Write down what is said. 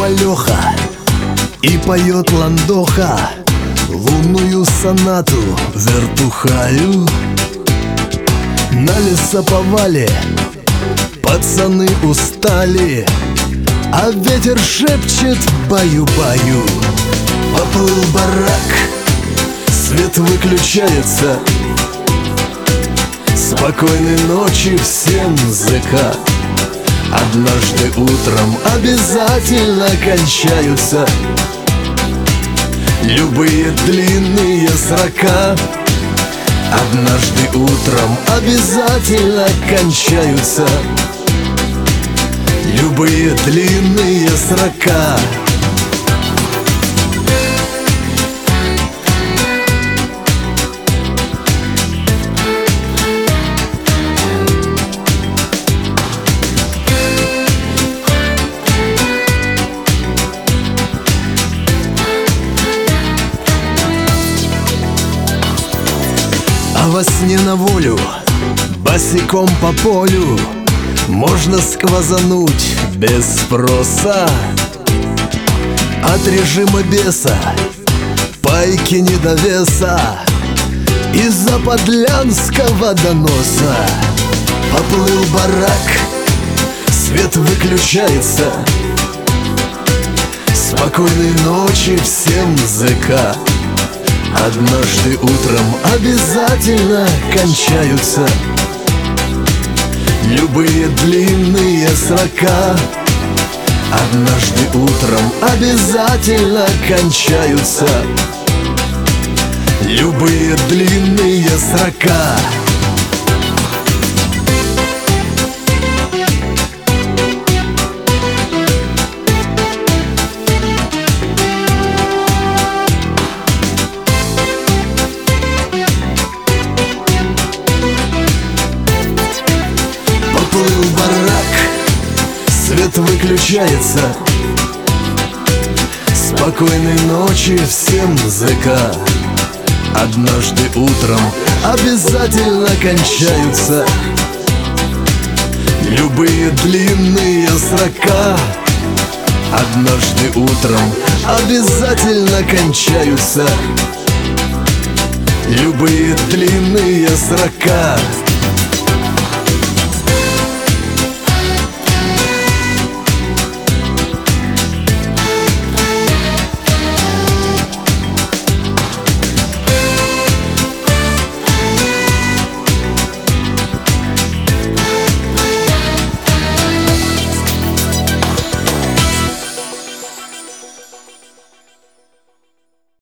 Папа Леха и поет ландоха лунную сонату вертухаю. На лесоповале пацаны устали, а ветер шепчет баю-баю. Поплыл барак, свет выключается. Спокойной ночи всем ЗК. Однажды утром обязательно кончаются любые длинные срока. Однажды утром обязательно кончаются любые длинные срока. А во сне на волю, босиком по полю, можно сквозануть без спроса. От режима беса, пайки недовеса, из-за подлянского доноса. Поплыл барак, свет выключается. Спокойной ночи всем ЗК. Однажды утром обязательно кончаются любые длинные срока. Однажды утром обязательно кончаются любые длинные срока. Поплыл барак, свет выключается. Спокойной ночи всем ЗК. Однажды утром обязательно кончаются любые длинные срока. Однажды утром обязательно кончаются любые длинные срока.